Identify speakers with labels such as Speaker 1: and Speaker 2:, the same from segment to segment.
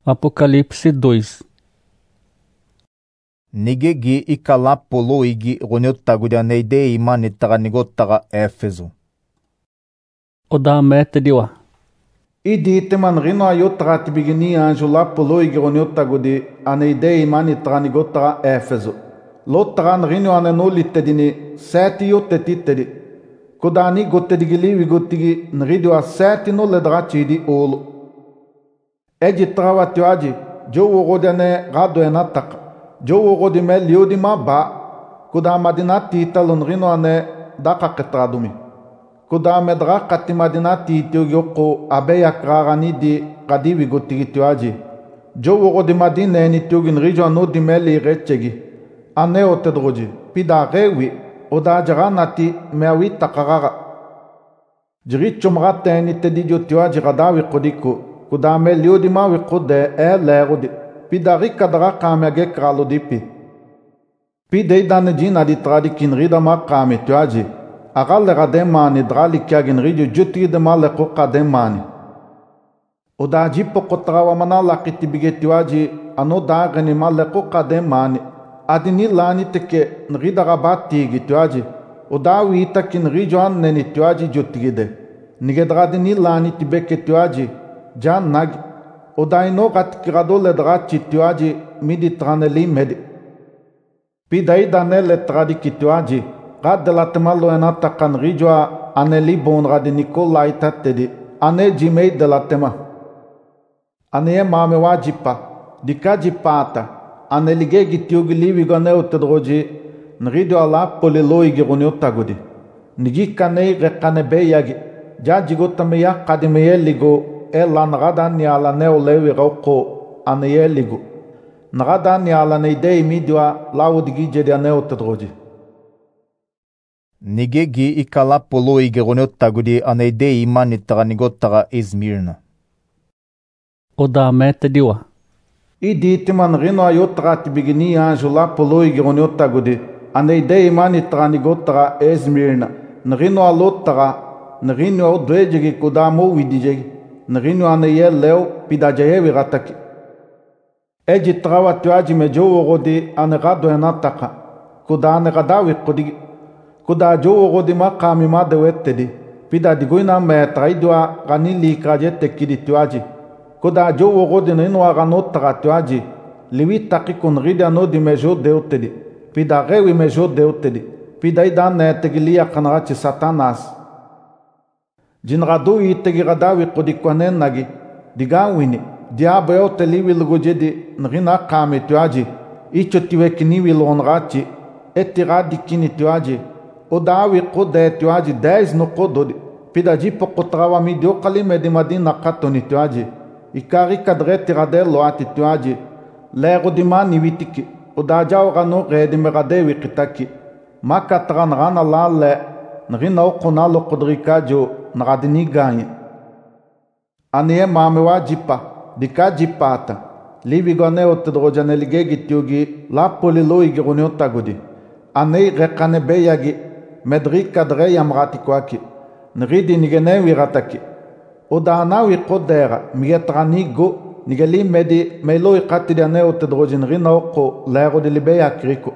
Speaker 1: Apocalipse 2.
Speaker 2: Nigegi ikalapolo igi ronyottagudia neide imanittaga nigottaga Éfeso.
Speaker 1: Oda metediwa.
Speaker 3: Idi teman rino ayottaga tibigini anjo lapolo igi ronyottagudi aneide imanittaga nigottaga Éfeso. Lottagan rino anenolittedini seti yottetittedi. Kodani gottedigili vigottigi nridio seti nolledracidi olo. Ejitrawatiwaji jowo godene gado enataka. Jowo godime liodima ba. Kuda madinati italon rino ane daka ketradumi. Kuda medra kati madinati itiogiyoko abeya kragani di kadivi gotigitiwaji. Jowo godimadine nitiogin rijo anodimeli rechegi. Ane otedroji. Pida rewi. Oda jaranati meawi takaraga. Jiricho mrate nitedidio tiwaji gadawi kodiko. Kuda me liodima wikude lerodi. Pida rika dara kamege kralodipi. Pida idane jina di tradikin rida ma kame tiwaji. Agalle rademani drali kiagin ridio juti de male koka demani. Oda jipo kotrawa manala kitibige tiwaji ano dagani male koka demani. Adini lani teke nrida rabati gitiwaji. Oda wita kin rijoan neni tiwaji jutigide. Nigedradini lani tibeke tiwaji. Jan nag. Oda ino gat kiradole drachi tiwaji midi traneli medi. Pidai danele tradiki tiwaji. Gad la temalo enata kan rijoa aneli bon radi Nikolai tatedi. Ane jimei de la tema. Ane mame wajipa. Dikaji pata. Anelige gitiugi livi gane utedroji nridio ala poliloi gironyottagudi. Nigi kanei rekane beyagi. Jaji gotameya kadimeye ligo ela nagadan yala neolewi rauko aneye ligo. Nagadan yala neidei midiwa laudigi jedi ane utedroji.
Speaker 2: Nigegi ikalapolo igi ronyottagudi aneide imanittaga nigottaga Izmirna.
Speaker 1: Oda metediwa.
Speaker 3: Idi timan rino ayottaga bigini anjo lapolo igi ronyottagudi aneide imanittaga nigottaga Izmirna. Nrino alottaga nrino odwejegi kudamo widijegi. Nrino aneye leo pidajayewi rataki. Eji trawa tiwaji mejowo godi anegado enataka. Kuda anegadawi kodigi. Kuda jowo godi makami madewettedi. Pida digoina metraidwa ganili krajete kidi tiwaji. Kuda jowo godi nino aganottaga tiwaji. Liwi takikun ridi anodi mejo deutedi. Pida rewi mejo deutedi. Pida idane tegilia kanarachi satanas. Jinradu itegiradawi kodikwanen nagi. Digawini. Diabo yote liwi lugojedi nrina kame tiwaji. Icho tiwekiniwi lonrachi. Etiradi kini tiwaji. Odawi kode tiwaji 10 no kododi. Pida jipo kotrawa midio kalime di madina katoni tiwaji. Ikari kadre tiradelo ati tiwaji. Lego di mani witiki. Odajao gano redi meradewi kitaki. Maka tran rana lale. Nrina okonalo kodrikajo naradini ganye. Anie mame wajipa. Dika jipata. Livi gane otedrojane ligegi tiugi. La polilo igi ronyottagudi. Ane rekane beyagi. Medri kadre yamrati kwaki. Nridi nigenewi rataki. Oda anawi kodera migetrani go nigeli medi melo ikatidi ane otedrojin rina oko lero di libeya kriko.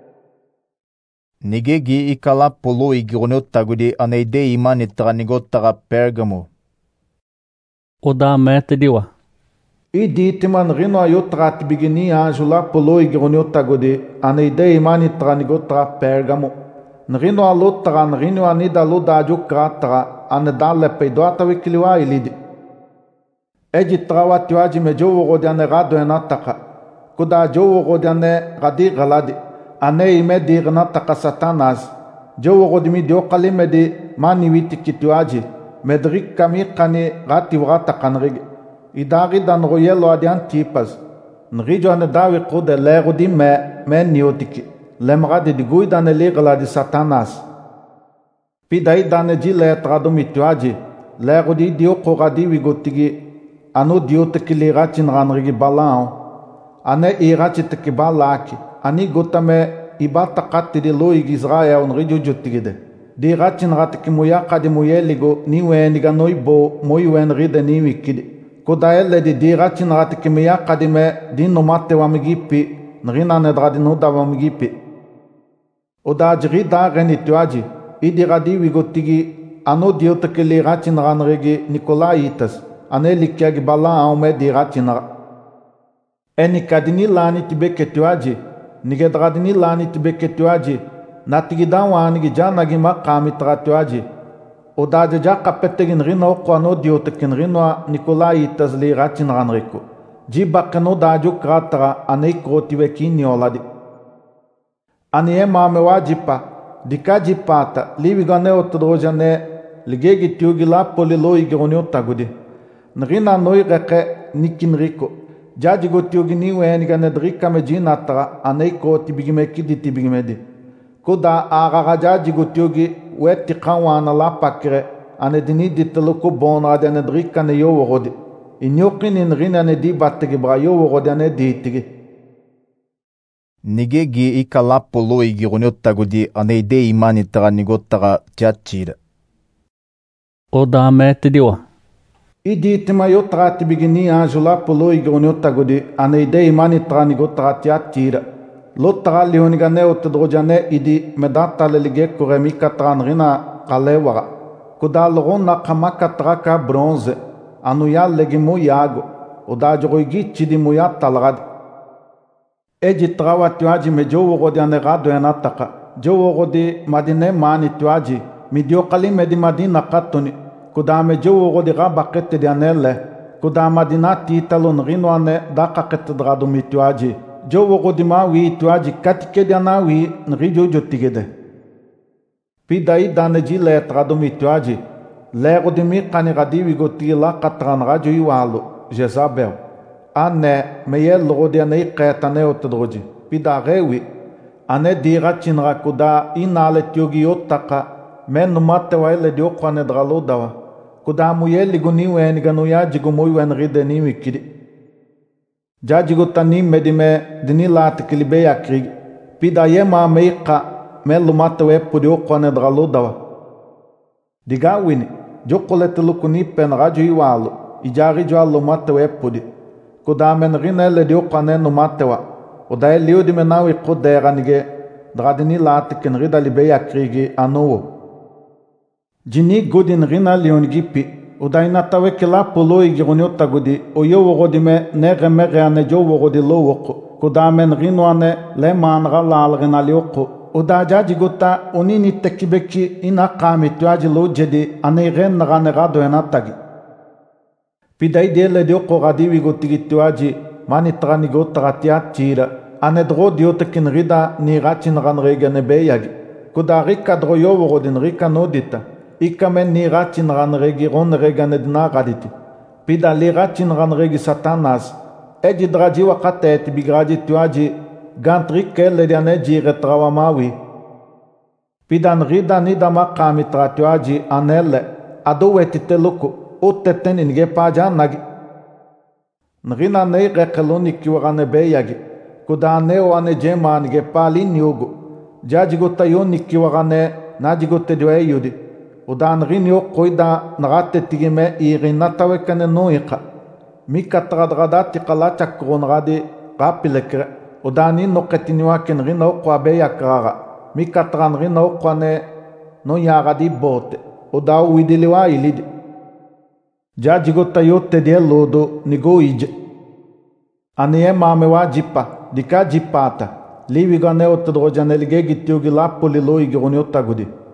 Speaker 2: Nigegi ikalapolo igi ronyottagudi aneide imanittaga nigottaga Pergamo.
Speaker 1: Oda metediwa.
Speaker 3: Idi timan rino ayottaga tibigini anjo lapolo igi ronyottagudi aneide imanittaga nigottaga Pergamo. Nrino alottaga nrino anida lodajo krataga anedale peidoata wikiliwa ilidi. Eji trawa tiwaji me jowo godi ane gado enataka. Kuda jowo godi ane gadi galadi. Ane ime di gnataka satanas. Jowo godi mi dio kalime di mani witiki tiwaji. Medrik kami kani gati wata kanrigi. Idari dan royelo adi antipas. Nrijo ane dawi kude lego di me niotiki. Lemradi di guidane ligala di satanas. Pidai dane jile tradumi tiwaji. Lego di dio koradi wigotigi. Anu dio teki lirachi nranrigi balao. Ane irachi teki balaki. Ani gotame ibata kati di loigi Israel nrijo jutigide. Di irachi nrateki muyaka di muyeligo niwe niga noibo moiwen ride niwikidi. Kudaelle di dirachinarati kimia kadime di numate wamigipi, nrina nedradinu da wamigipi. Oda jiri da geni tuaji, idiradi wigotigi ano diotekeli rachinranregi Nikolaitas, ane likiagi bala aume di rachinara. Eni kadini lani tibeke tuaji, nigedradini lani tibeke tuaji, natigidan wanigi janagi makami tratuaji. Oda jaka petegin rino kwano diotekin rino Nikolaitas li rachinranreku. Jibakeno daju kratara ane krotive kinioladi. Ane mame wajipa, dika jipata, livigane otrodjane, ligegi tiugila polilo igeronio tagudi. Nrina noi reke nikinriko. Jajigo tiugini wenigane drika mejinatara ane krotibigimeki ditibigimedi. Kuda agarajajigo tiugi weti kawana la pakre ane dini diteluku bona ane drika ne yo worodi. Inyokini nrina ne di battegi bra yo worodi ane ditigi.
Speaker 2: Nigegi ikala polo igironiottagudi aneide imanittara nigottara tiachira.
Speaker 1: Oda metediwa.
Speaker 3: Idi tima yotrati bigini anjula polo igironiottagudi aneide imanittara nigottara tiachira. Lottara lihonigane otedrojane idi medatale lige kuremika tranrina kalewara. Kudalrona kamaka traka bronze anuya legimu yago. Odajoigi chidi muya talradi. Eji trawa tuaji me jowo godi ane gado enataka. Jowo godi madine mani tuaji. Midio kali medi madina katoni. Kuda me jowo godi gaba kete di anele. Kuda madina titalon rino ane daka kete drado mi tuaji. Jowo godi ma wi tuaji katike di ana wi nrijo jotigede. Pidai dane ji le trado mi tuaji. Le godi mi kani gadi wi goti la katran rajo iwalu. Jezabel. Ane meye logodi ane iqetane otedroji. Pida gewi. Ane dira chinra kuda inale tiogi otaka. Men numate waile diokwane dralo dawa. Kuda muye liguni weniganu ya jigumui wenride ni wikidi. Jajiguta ni medime dini lati kilibe ya krig. Pida ye ma meika men lumate wepu diokwane dralo dawa. Diga wini. Jokolete lukuni pen rajo iwalu. Ijari jwa lumate wepu di. Kuda men rinele diokwane numatewa. Oda liu di menawi kuderanige. Dradini lati ken rida libe ya krigi anuwo. Jini godin rina leonigipi. Oda inatawe kila polo igironio gudi. Oyo wogodi me nege mege ane jo wogodi lo woko. Kuda men rino ane le manra lal rina lioko. Oda jaji gota onini tekibeki ina kami tuaji lo jedi ane ren nagane rado enatagi. Pidai dele dioko radiwi gotigi tuaji mani trani gotara tiachira. Ane dro diotekin rida ni rachin ranrege ne beyagi. Kuda rika dro yo wogodin rika nodita. Ika men ni rachin ranregi ron rega ne dina raditi. Pida li rachin ranregi satanas. Eji draji wakate eti bigraji tuaji gantrike le diane jire trawamawi. Pida nrida nida makami tra tuaji anele. Ado wetite luku. Uteten inge paja nagi. Nrina nei rekeloni kiwagane beyagi. Kuda neo ane jema nige pali nyugu. Jajigota yoni kiwagane najigote dwe yudi. Uda nrinyo koida narate tigime irinatawe kane noika. Mika tradrada kala chakron radi rapilekre. Uda ni noketiniwa ken rino kwa beya krara. Mika tran rino kwa ne no yaradi bote. Uda uidiliwa ilidi. Jajigota yote de lodo nigo ije. Ane mame wajipa, dika jipata. Livi gane otodrojane lige gitiugi la polilo igironio tagudi.